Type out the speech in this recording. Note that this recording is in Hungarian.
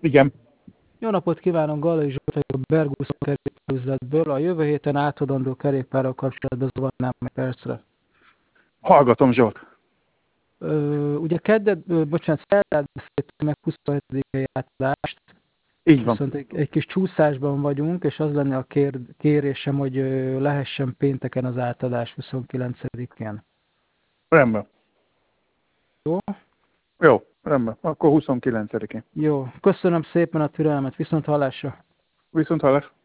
Igen. Jó napot kívánok, Gallai Zsolt vagyok a Berguszon kerékpárüzletből. A jövő héten átadandó kerékpárral kapcsolatban zavarnám egy percre. Hallgatom, Zsolt. Ugye szerdán beszéltünk meg 27-i átadást, Így van. viszont egy kis csúszásban vagyunk, és az lenne a kérésem, hogy lehessen pénteken az átadás 29-én. Rendben. Jó? Jó, rendben. Akkor 29-én. Jó. Köszönöm szépen a türelmet. Viszont hallásra. Viszont hallás.